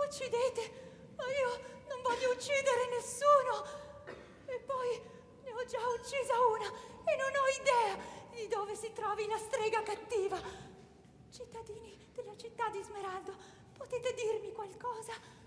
Uccidete, ma io non voglio uccidere nessuno. E poi ne ho già uccisa una e non ho idea di dove si trovi la strega cattiva. Cittadini della città di Smeraldo, potete dirmi qualcosa?